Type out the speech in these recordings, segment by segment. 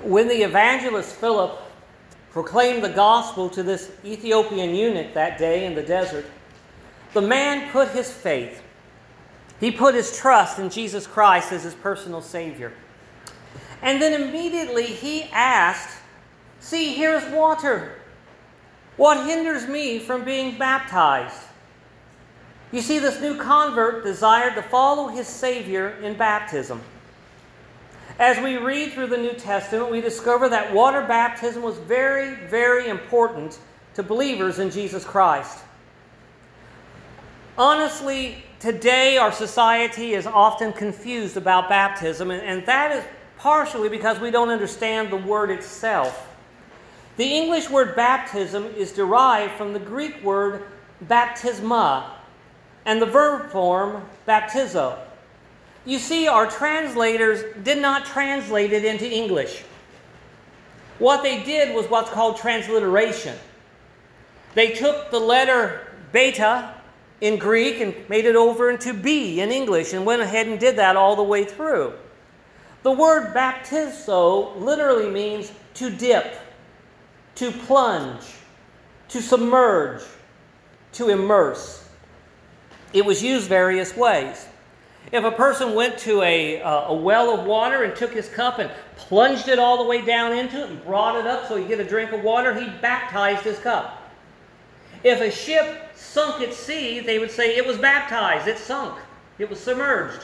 When the evangelist Philip proclaimed the gospel to this Ethiopian eunuch that day in the desert, the man put his faith, he put his trust in Jesus Christ as his personal Savior. And then immediately he asked, "See, here's water. What hinders me from being baptized?" You see, this new convert desired to follow his Savior in baptism. As we read through the New Testament, we discover that water baptism was very, very important to believers in Jesus Christ. Honestly, today our society is often confused about baptism, and that is partially because we don't understand the word itself. The English word baptism is derived from the Greek word baptisma and the verb form baptizo. You see, our translators did not translate it into English. What they did was what's called transliteration. They took the letter beta in Greek and made it over into B in English and went ahead and did that all the way through. The word baptizo literally means to dip, to plunge, to submerge, to immerse. It was used various ways. If a person went to a well of water and took his cup and plunged it all the way down into it and brought it up so he'd get a drink of water, he baptized his cup. If a ship sunk at sea, they would say it was baptized, it sunk, it was submerged.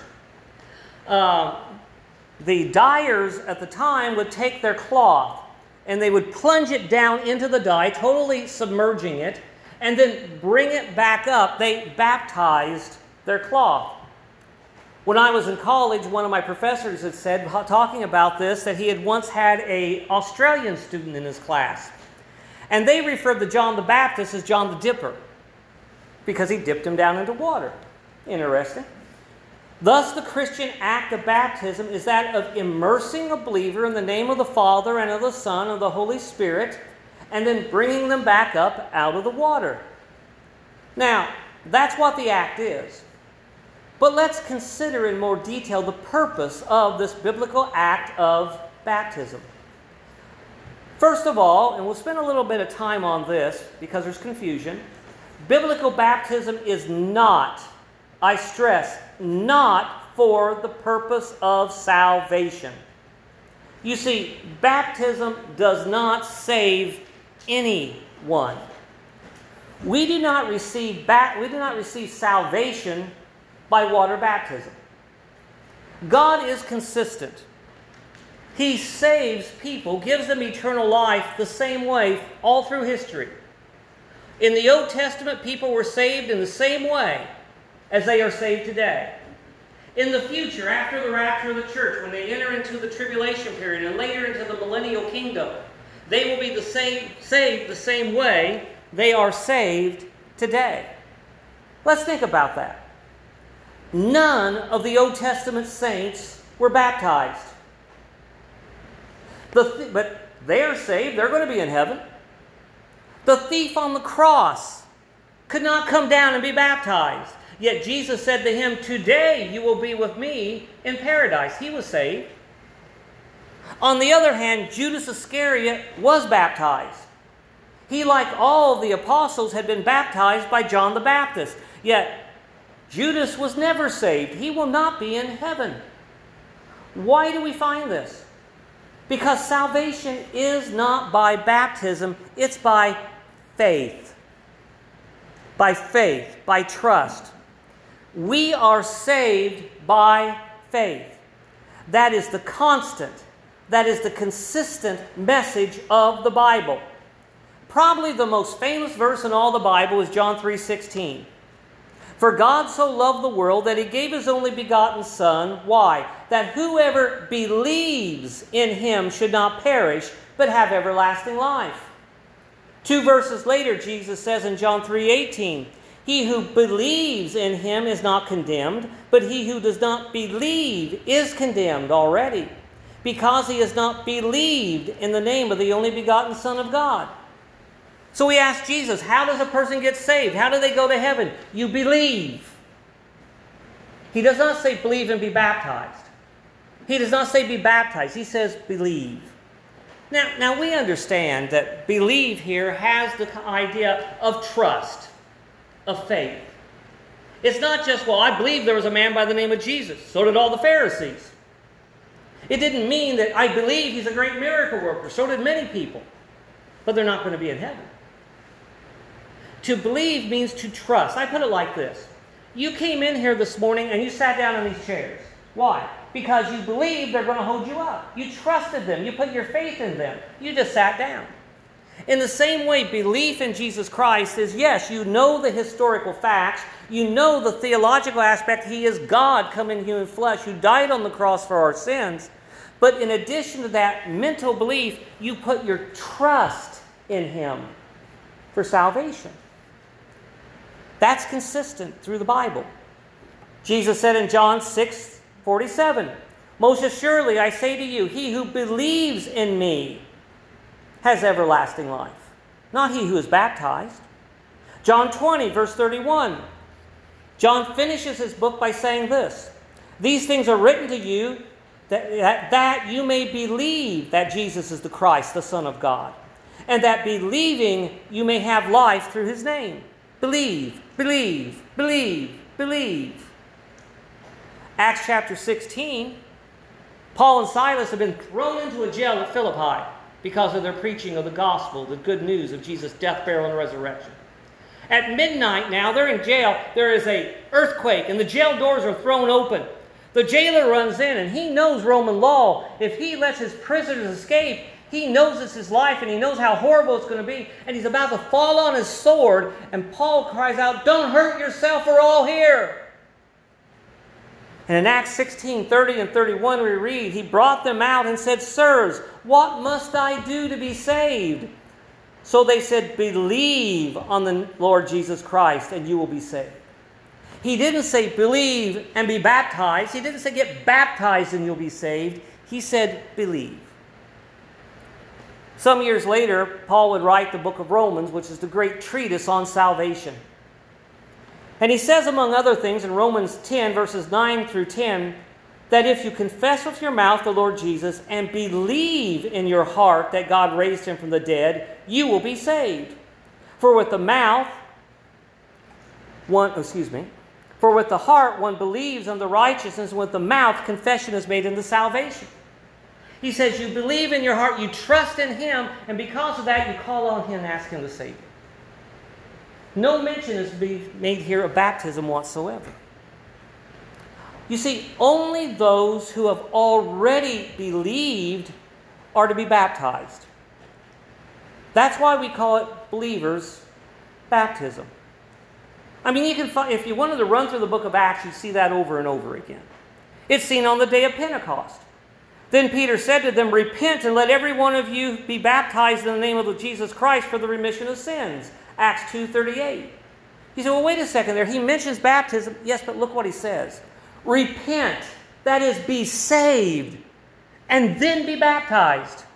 The dyers at the time would take their cloth and they would plunge it down into the dye, totally submerging it, and then bring it back up. They baptized their cloth. When I was in college, one of my professors had said, talking about this, that he had once had an Australian student in his class. And they referred to John the Baptist as John the Dipper, because he dipped him down into water. Interesting. Thus, the Christian act of baptism is that of immersing a believer in the name of the Father and of the Son and of the Holy Spirit, and then bringing them back up out of the water. Now, that's what the act is. But let's consider in more detail the purpose of this biblical act of baptism. First of all, and we'll spend a little bit of time on this because there's confusion, biblical baptism is not, I stress, not for the purpose of salvation. You see, baptism does not save anyone. We do not receive salvation by water baptism. God is consistent. He saves people, gives them eternal life the same way all through history. In the Old Testament, people were saved in the same way as they are saved today. In the future, after the rapture of the church, when they enter into the tribulation period and later into the millennial kingdom, they will be saved the same way they are saved today. Let's think about that. None of the Old Testament saints were baptized. But they are saved. They're going to be in heaven. The thief on the cross could not come down and be baptized. Yet Jesus said to him, "Today you will be with me in paradise." He was saved. On the other hand, Judas Iscariot was baptized. He, like all of the apostles, had been baptized by John the Baptist. Yet Judas was never saved. He will not be in heaven. Why do we find this? Because salvation is not by baptism, it's by faith. By faith, by trust. We are saved by faith. That is the constant, that is the consistent message of the Bible. Probably the most famous verse in all the Bible is John 3:16. For God so loved the world that He gave His only begotten Son. Why? That whoever believes in Him should not perish, but have everlasting life. 2 verses later, Jesus says in John 3:18, He who believes in Him is not condemned, but he who does not believe is condemned already, because he has not believed in the name of the only begotten Son of God. So we ask Jesus, how does a person get saved? How do they go to heaven? You believe. He does not say believe and be baptized. He does not say be baptized. He says believe. Now we understand that believe here has the idea of trust, of faith. It's not just, well, I believe there was a man by the name of Jesus. So did all the Pharisees. It didn't mean that I believe he's a great miracle worker. So did many people. But they're not going to be in heaven. To believe means to trust. I put it like this. You came in here this morning and you sat down in these chairs. Why? Because you believe they're going to hold you up. You trusted them. You put your faith in them. You just sat down. In the same way, belief in Jesus Christ is, yes, you know the historical facts. You know the theological aspect. He is God come in human flesh who died on the cross for our sins. But in addition to that mental belief, you put your trust in Him for salvation. That's consistent through the Bible. Jesus said in John 6:47, "Most assuredly I say to you, he who believes in me has everlasting life, not he who is baptized." John 20, verse 31. John finishes his book by saying this, "These things are written to you that you may believe that Jesus is the Christ, the Son of God, and that believing you may have life through His name." Believe, believe, believe, believe. Acts chapter 16, Paul and Silas have been thrown into a jail at Philippi because of their preaching of the gospel, the good news of Jesus' death, burial, and resurrection. At midnight now, they're in jail. There is an earthquake, and the jail doors are thrown open. The jailer runs in, and he knows Roman law. If he lets his prisoners escape, he knows it's his life, and he knows how horrible it's going to be. And he's about to fall on his sword, and Paul cries out, "Don't hurt yourself, we're all here." And in Acts 16:30 and 31 we read, "He brought them out and said, 'Sirs, what must I do to be saved?' So they said, 'Believe on the Lord Jesus Christ, and you will be saved.'" He didn't say believe and be baptized. He didn't say get baptized and you'll be saved. He said believe. Some years later, Paul would write the book of Romans, which is the great treatise on salvation. And he says, among other things, in Romans 10, verses 9 through 10, that if you confess with your mouth the Lord Jesus and believe in your heart that God raised Him from the dead, you will be saved. For with the heart one believes unto righteousness, and with the mouth confession is made unto salvation. He says you believe in your heart, you trust in Him, and because of that you call on Him and ask Him to save you. No mention is being made here of baptism whatsoever. You see, only those who have already believed are to be baptized. That's why we call it believers' baptism. I mean, you can find, if you wanted to run through the book of Acts, you see that over and over again. It's seen on the day of Pentecost. Then Peter said to them, "Repent and let every one of you be baptized in the name of Jesus Christ for the remission of sins." Acts 2:38. You say, well, wait a second there. He mentions baptism. Yes, but look what he says. Repent, that is, be saved, and then be baptized.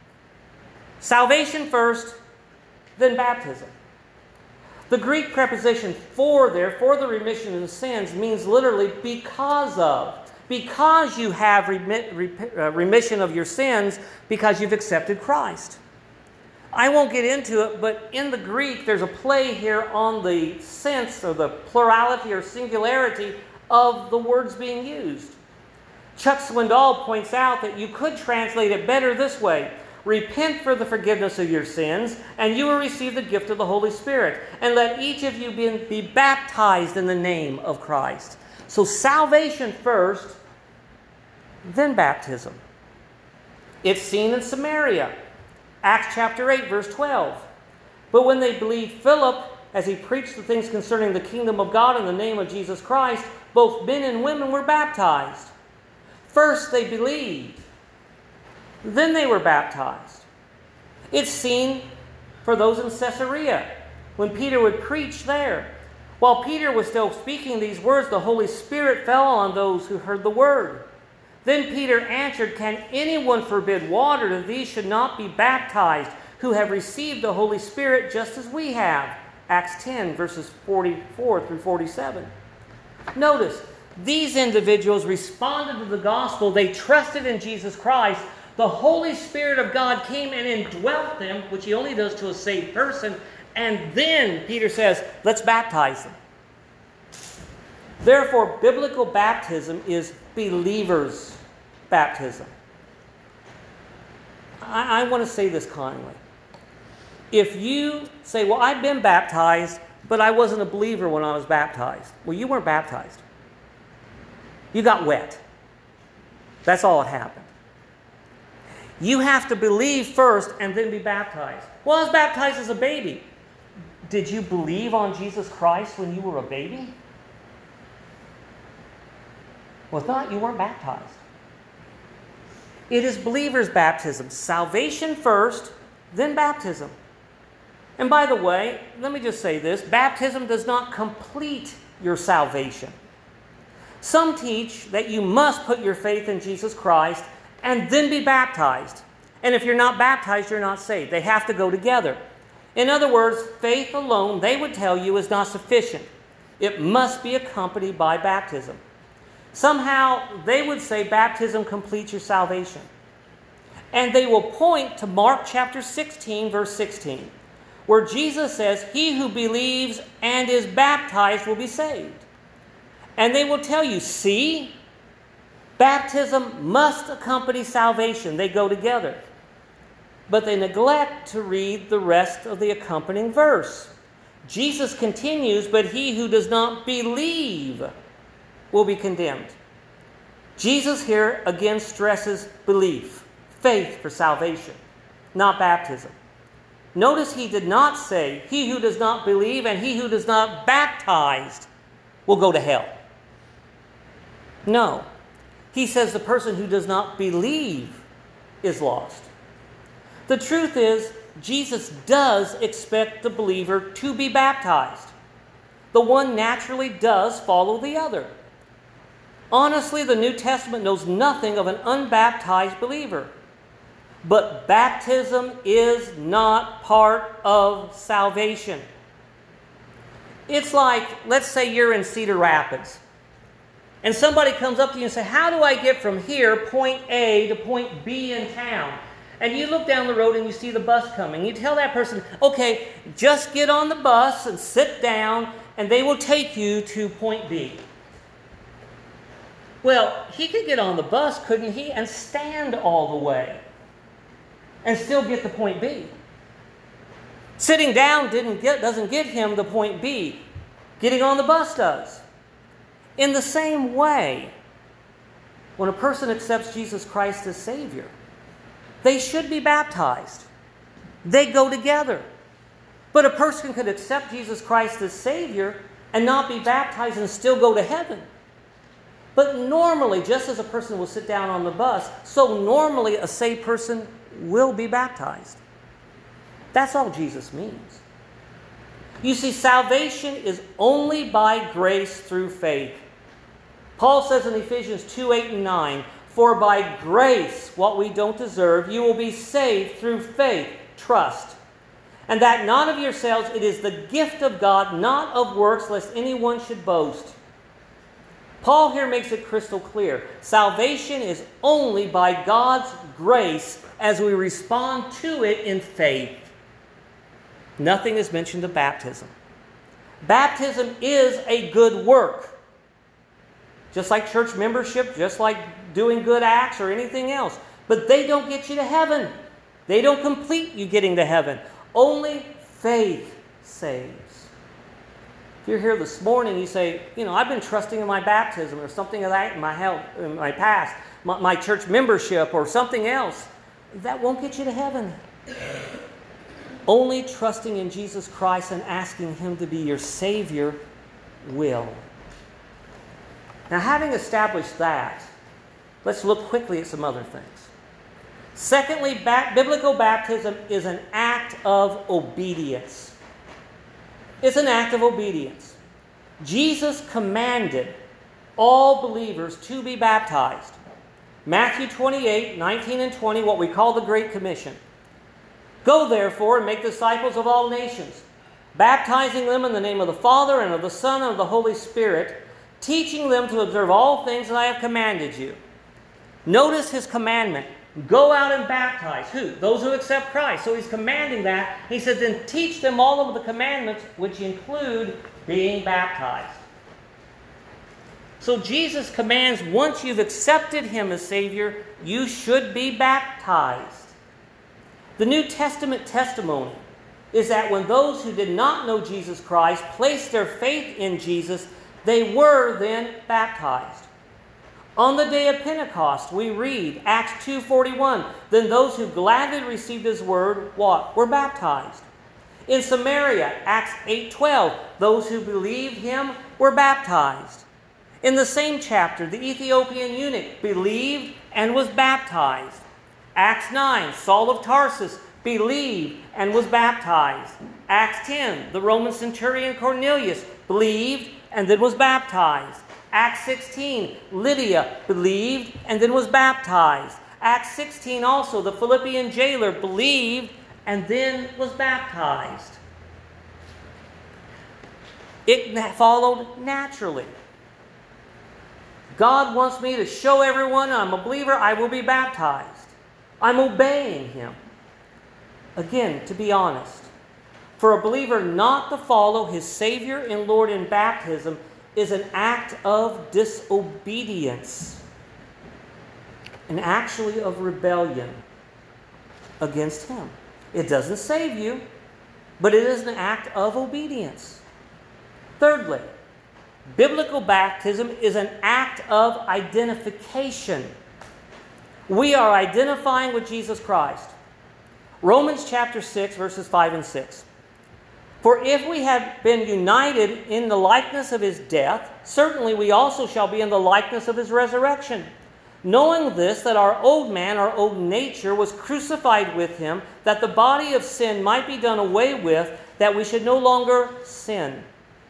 Salvation first, then baptism. The Greek preposition for there, for the remission of sins, means literally because of. Because you have remission of your sins because you've accepted Christ. I won't get into it, but in the Greek there's a play here on the sense or the plurality or singularity of the words being used. Chuck Swindoll points out that you could translate it better this way. Repent for the forgiveness of your sins, and you will receive the gift of the Holy Spirit. And let each of you be baptized in the name of Christ. So salvation first, then baptism. It's seen in Samaria. Acts chapter 8, verse 12. But when they believed Philip, as he preached the things concerning the kingdom of God in the name of Jesus Christ, both men and women were baptized. First they believed. Then they were baptized. It's seen for those in Caesarea, when Peter would preach there. While Peter was still speaking these words, the Holy Spirit fell on those who heard the word. Then Peter answered, "Can anyone forbid water that these should not be baptized, who have received the Holy Spirit just as we have?" Acts 10, verses 44 through 47. Notice, these individuals responded to the gospel. They trusted in Jesus Christ, The Holy Spirit of God came and indwelt them, which he only does to a saved person, and then Peter says, let's baptize them. Therefore, biblical baptism is believers' baptism. I want to say this kindly. If you say, well, I've been baptized, but I wasn't a believer when I was baptized. Well, you weren't baptized. You got wet. That's all that happened. You have to believe first and then be baptized. Well, I was baptized as a baby. Did you believe on Jesus Christ when you were a baby? Well, if not, you weren't baptized. It is believers' baptism. Salvation first, then baptism. And by the way, let me just say this. Baptism does not complete your salvation. Some teach that you must put your faith in Jesus Christ and then be baptized. And if you're not baptized, you're not saved. They have to go together. In other words, faith alone, they would tell you, is not sufficient. It must be accompanied by baptism. Somehow, they would say baptism completes your salvation. And they will point to Mark chapter 16, verse 16, where Jesus says, he who believes and is baptized will be saved. And they will tell you, see, baptism must accompany salvation. They go together. But they neglect to read the rest of the accompanying verse. Jesus continues, but he who does not believe will be condemned. Jesus here again stresses belief, faith for salvation, not baptism. Notice he did not say, he who does not believe and he who does not baptized will go to hell. No. He says the person who does not believe is lost. The truth is, Jesus does expect the believer to be baptized. The one naturally does follow the other. Honestly, the New Testament knows nothing of an unbaptized believer. But baptism is not part of salvation. It's like, let's say you're in Cedar Rapids, and somebody comes up to you and says, how do I get from here, point A, to point B in town? And you look down the road and you see the bus coming. You tell that person, okay, just get on the bus and sit down, and they will take you to point B. Well, he could get on the bus, couldn't he, and stand all the way and still get to point B. Sitting down doesn't get him to point B. Getting on the bus does. In the same way, when a person accepts Jesus Christ as Savior, they should be baptized. They go together. But a person could accept Jesus Christ as Savior and not be baptized and still go to heaven. But normally, just as a person will sit down on the bus, so normally a saved person will be baptized. That's all Jesus means. You see, salvation is only by grace through faith. Paul says in Ephesians 2, 8 and 9, for by grace, what we don't deserve, you will be saved through faith, trust. And that not of yourselves, it is the gift of God, not of works, lest anyone should boast. Paul here makes it crystal clear. Salvation is only by God's grace as we respond to it in faith. Nothing is mentioned of baptism. Baptism is a good work. Just like church membership, just like doing good acts or anything else. But they don't get you to heaven. They don't complete you getting to heaven. Only faith saves. If you're here this morning, you say, I've been trusting in my baptism or something of that in my past, my church membership or something else. That won't get you to heaven. Only trusting in Jesus Christ and asking Him to be your Savior will. Now, having established that, let's look quickly at some other things. Secondly, biblical baptism is an act of obedience. It's an act of obedience. Jesus commanded all believers to be baptized. Matthew 28, 19 and 20, what we call the Great Commission. Go therefore and make disciples of all nations, baptizing them in the name of the Father and of the Son and of the Holy Spirit, teaching them to observe all things that I have commanded you. Notice His commandment. Go out and baptize. Who? Those who accept Christ. So he's commanding that. He said, then teach them all of the commandments, which include being baptized. So Jesus commands, once you've accepted him as Savior, you should be baptized. The New Testament testimony is that when those who did not know Jesus Christ placed their faith in Jesus, they were then baptized. On the day of Pentecost, we read, Acts 2:41, then those who gladly received his word, what? Were baptized. In Samaria, Acts 8:12, those who believed him were baptized. In the same chapter, the Ethiopian eunuch believed and was baptized. Acts 9, Saul of Tarsus believed and was baptized. Acts 10, the Roman centurion Cornelius believed and then was baptized. Acts 16, Lydia believed and then was baptized. Acts 16 also, the Philippian jailer believed and then was baptized. It followed naturally. God wants me to show everyone I'm a believer, I will be baptized. I'm obeying him. Again, to be honest, for a believer not to follow his Savior and Lord in baptism is an act of disobedience, and actually of rebellion against him. It doesn't save you, but it is an act of obedience. Thirdly, biblical baptism is an act of identification. We are identifying with Jesus Christ. Romans chapter 6, verses 5 and 6. For if we have been united in the likeness of his death, certainly we also shall be in the likeness of his resurrection. Knowing this, that our old man, our old nature, was crucified with him, that the body of sin might be done away with, that we should no longer sin.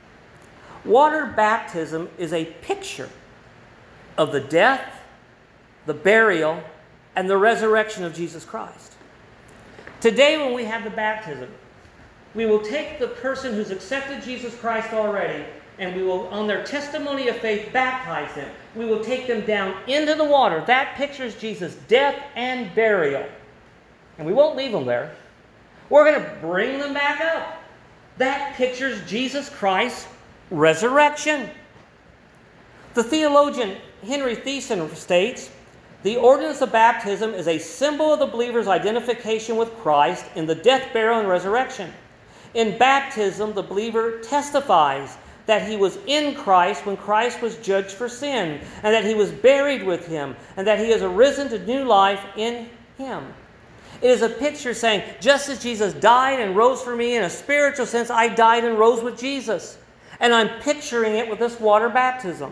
Water baptism is a picture of the death, the burial, and the resurrection of Jesus Christ. Today, when we have the baptism, we will take the person who's accepted Jesus Christ already, and we will, on their testimony of faith, baptize them. We will take them down into the water. That pictures Jesus' death and burial. And we won't leave them there. We're going to bring them back up. That pictures Jesus Christ's resurrection. The theologian Henry Thiessen states, the ordinance of baptism is a symbol of the believer's identification with Christ in the death, burial, and resurrection. In baptism, the believer testifies that he was in Christ when Christ was judged for sin, and that he was buried with him, and that he has arisen to new life in him. It is a picture saying, just as Jesus died and rose for me in a spiritual sense, I died and rose with Jesus. And I'm picturing it with this water baptism.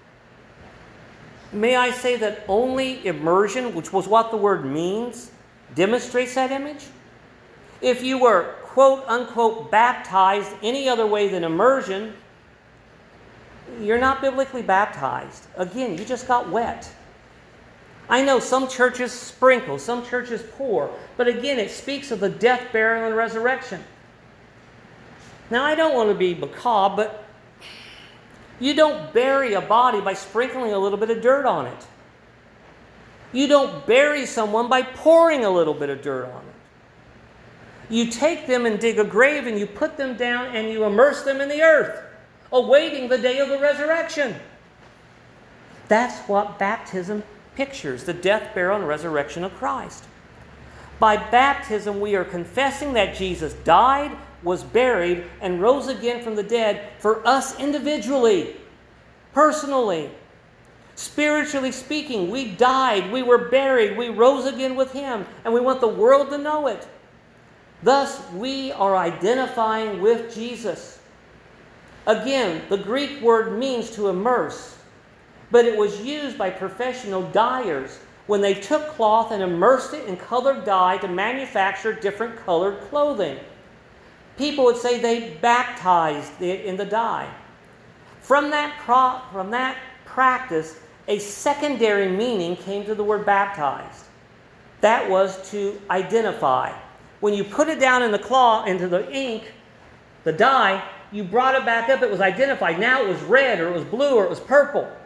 May I say that only immersion, which was what the word means, demonstrates that image? If you were, quote unquote, baptized any other way than immersion, you're not biblically baptized. Again, you just got wet. I know some churches sprinkle, some churches pour, but again, it speaks of the death, burial, and resurrection. Now, I don't want to be macabre, but you don't bury a body by sprinkling a little bit of dirt on it. You don't bury someone by pouring a little bit of dirt on it. You take them and dig a grave and you put them down and you immerse them in the earth, awaiting the day of the resurrection. That's what baptism pictures, the death, burial, and resurrection of Christ. By baptism, we are confessing that Jesus died, was buried, and rose again from the dead for us individually, personally. Spiritually speaking, we died, we were buried, we rose again with him, and we want the world to know it. Thus, we are identifying with Jesus. Again, the Greek word means to immerse, but it was used by professional dyers when they took cloth and immersed it in colored dye to manufacture different colored clothing. People would say they baptized it in the dye. From that practice, a secondary meaning came to the word baptized. That was to identify. When you put it down in the cloth, into the ink, the dye, you brought it back up, it was identified. Now it was red, or it was blue, or it was purple.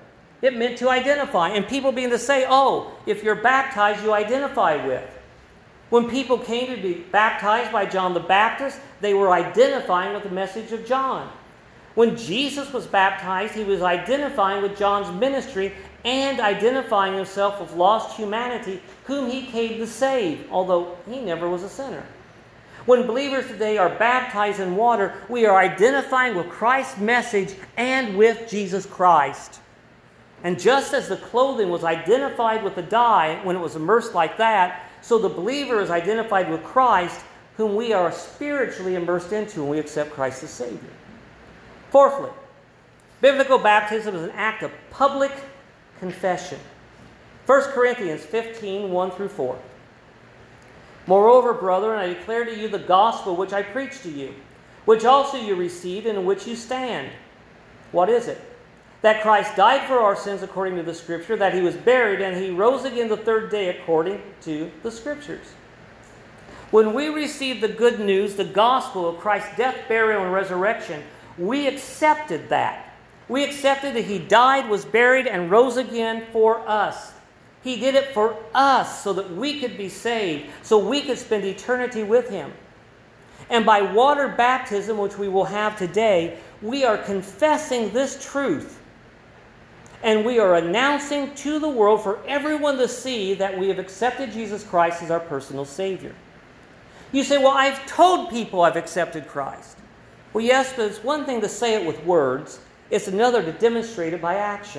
It meant to identify. And people began to say, oh, if you're baptized, you identify with. When people came to be baptized by John the Baptist, they were identifying with the message of John. When Jesus was baptized, he was identifying with John's ministry and identifying himself with lost humanity whom he came to save, although he never was a sinner. When believers today are baptized in water, we are identifying with Christ's message and with Jesus Christ. And just as the clothing was identified with the dye when it was immersed like that, so the believer is identified with Christ, whom we are spiritually immersed into when we accept Christ as Savior. Fourthly, biblical baptism is an act of public confession. 1 Corinthians 15, 1 through 4. Moreover, brethren, I declare to you the gospel which I preached to you, which also you received and in which you stand. What is it? That Christ died for our sins according to the Scripture, that he was buried, and he rose again the third day according to the Scriptures. When we receive the good news, the gospel of Christ's death, burial, and resurrection, we accepted that. We accepted that he died, was buried, and rose again for us. He did it for us so that we could be saved, so we could spend eternity with him. And by water baptism, which we will have today, we are confessing this truth. And we are announcing to the world for everyone to see that we have accepted Jesus Christ as our personal Savior. You say, well, I've told people I've accepted Christ. Well, yes, but it's one thing to say it with words. It's another to demonstrate it by action.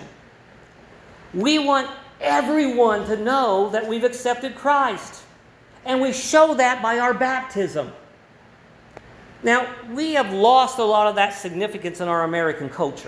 We want everyone to know that we've accepted Christ. And we show that by our baptism. Now, we have lost a lot of that significance in our American culture.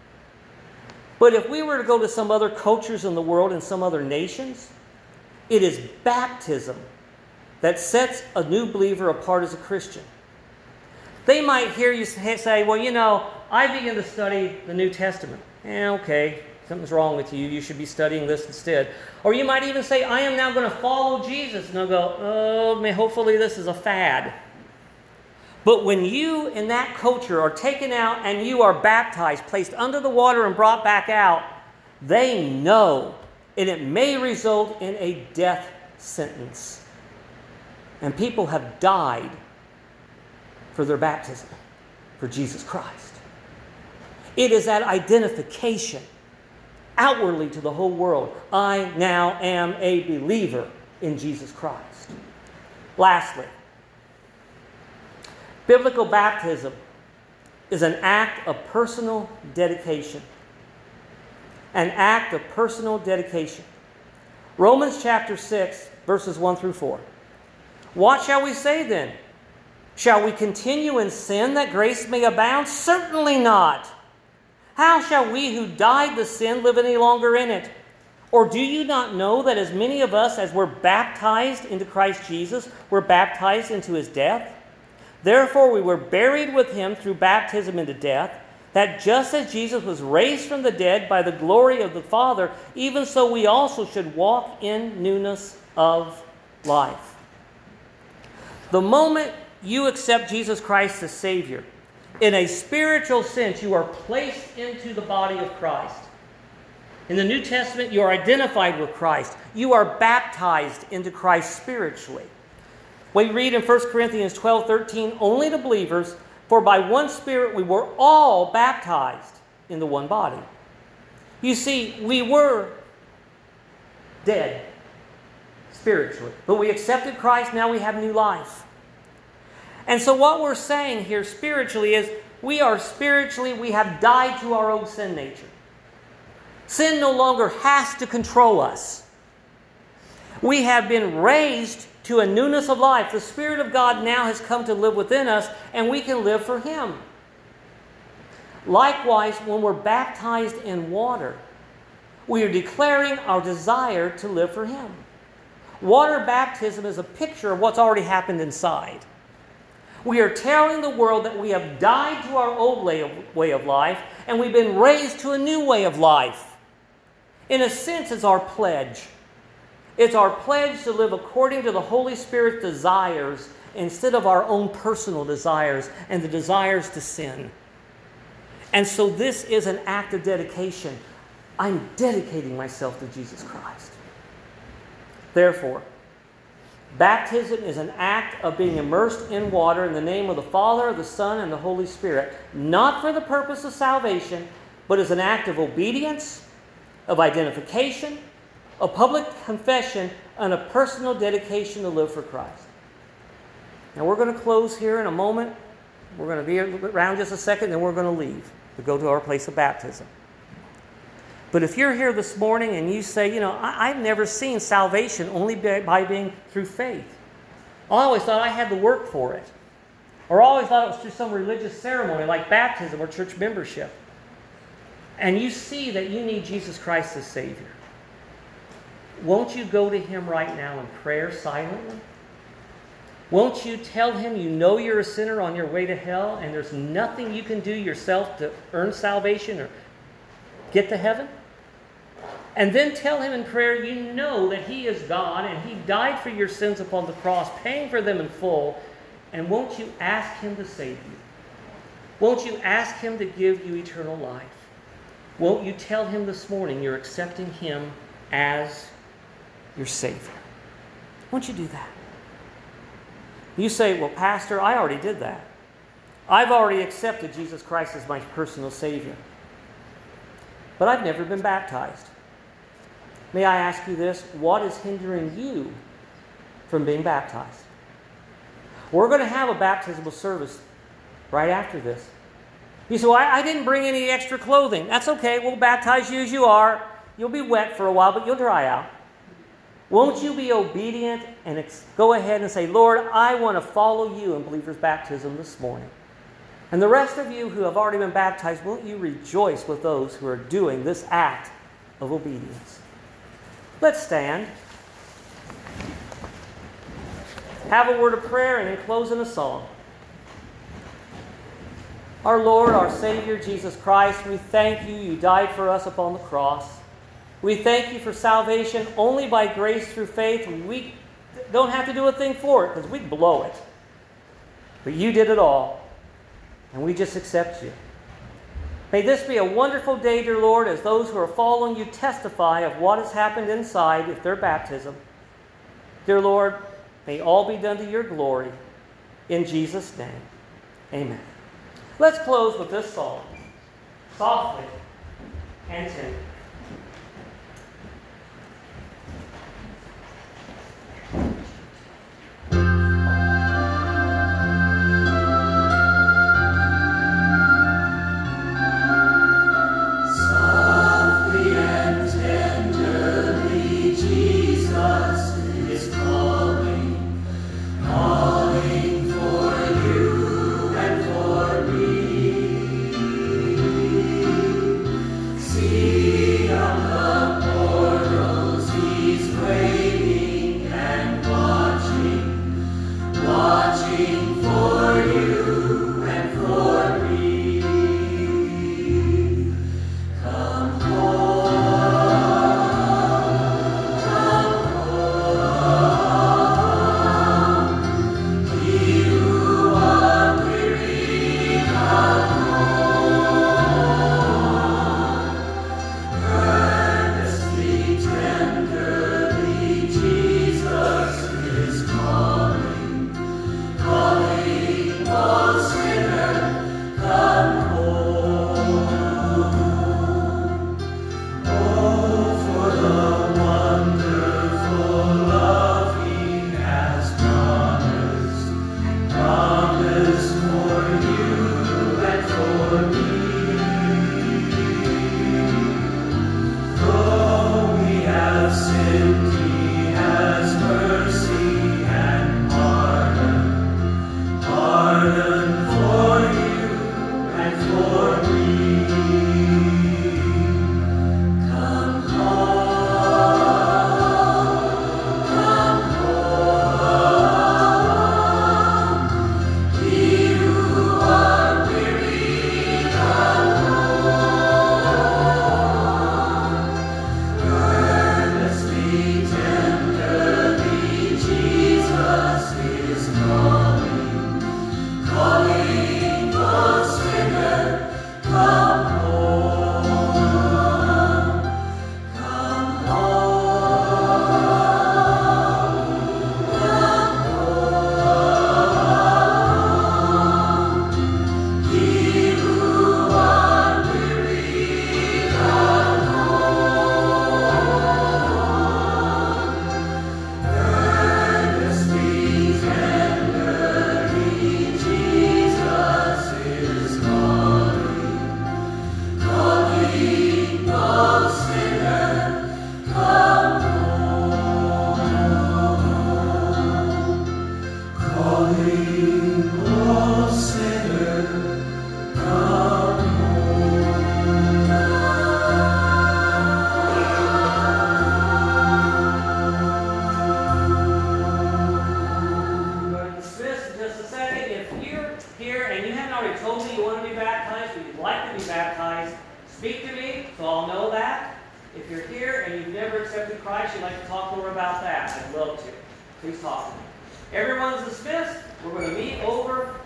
But if we were to go to some other cultures in the world and some other nations, it is baptism that sets a new believer apart as a Christian. They might hear you say, well, you know, I began to study the New Testament. Okay, something's wrong with you. You should be studying this instead. Or you might even say, I am now going to follow Jesus. And they'll go, oh, hopefully this is a fad. But when you in that culture are taken out and you are baptized, placed under the water and brought back out, they know, and it may result in a death sentence. And people have died for their baptism, for Jesus Christ. It is that identification outwardly to the whole world. I now am a believer in Jesus Christ. Lastly, biblical baptism is an act of personal dedication. An act of personal dedication. Romans chapter 6, verses 1 through 4. What shall we say then? Shall we continue in sin that grace may abound? Certainly not. How shall we who died to sin live any longer in it? Or do you not know that as many of us as were baptized into Christ Jesus were baptized into his death? Therefore we were buried with him through baptism into death, that just as Jesus was raised from the dead by the glory of the Father, even so we also should walk in newness of life. The moment you accept Jesus Christ as Savior, in a spiritual sense, you are placed into the body of Christ. In the New Testament, you are identified with Christ. You are baptized into Christ spiritually. We read in 1 Corinthians 12:13, only to believers, for by one Spirit we were all baptized into one body. You see, we were dead spiritually, but we accepted Christ, now we have new life. And so what we're saying here spiritually is we have died to our old sin nature. Sin no longer has to control us. We have been raised to a newness of life. The Spirit of God now has come to live within us, and we can live for him. Likewise, when we're baptized in water, we are declaring our desire to live for him. Water baptism is a picture of what's already happened inside. We are telling the world that we have died to our old way of life, and we've been raised to a new way of life. In a sense, it's our pledge. It's our pledge to live according to the Holy Spirit's desires instead of our own personal desires and the desires to sin. And so this is an act of dedication. I'm dedicating myself to Jesus Christ. Therefore, baptism is an act of being immersed in water in the name of the Father, the Son, and the Holy Spirit, not for the purpose of salvation, but as an act of obedience, of identification, a public confession, and a personal dedication to live for Christ. Now we're going to close here in a moment. We're going to be around just a second, then we're going to leave to go to our place of baptism. But if you're here this morning and you say, I've never seen salvation only by being through faith. I always thought I had to work for it. Or I always thought it was through some religious ceremony like baptism or church membership. And you see that you need Jesus Christ as Savior. Won't you go to Him right now in prayer silently? Won't you tell Him you know you're a sinner on your way to hell and there's nothing you can do yourself to earn salvation or get to heaven? And then tell Him in prayer you know that He is God and He died for your sins upon the cross, paying for them in full. And won't you ask Him to save you? Won't you ask Him to give you eternal life? Won't you tell Him this morning you're accepting Him as your Savior? Won't you do that? You say, well, Pastor, I already did that. I've already accepted Jesus Christ as my personal Savior. But I've never been baptized. May I ask you this? What is hindering you from being baptized? We're going to have a baptismal service right after this. You say, well, I didn't bring any extra clothing. That's okay. We'll baptize you as you are. You'll be wet for a while, but you'll dry out. Won't you be obedient and go ahead and say, Lord, I want to follow you in believer's baptism this morning. And the rest of you who have already been baptized, won't you rejoice with those who are doing this act of obedience? Let's stand. Have a word of prayer and then close in a song. Our Lord, our Savior, Jesus Christ, we thank you. You died for us upon the cross. We thank you for salvation only by grace through faith. We don't have to do a thing for it because we'd blow it. But you did it all. And we just accept you. May this be a wonderful day, dear Lord, as those who are following you testify of what has happened inside with their baptism. Dear Lord, may all be done to your glory. In Jesus' name, amen. Let's close with this song, softly and tenderly. See you'd like to talk more about that, I'd love to. Please talk to me. Everyone's dismissed. We're going to meet over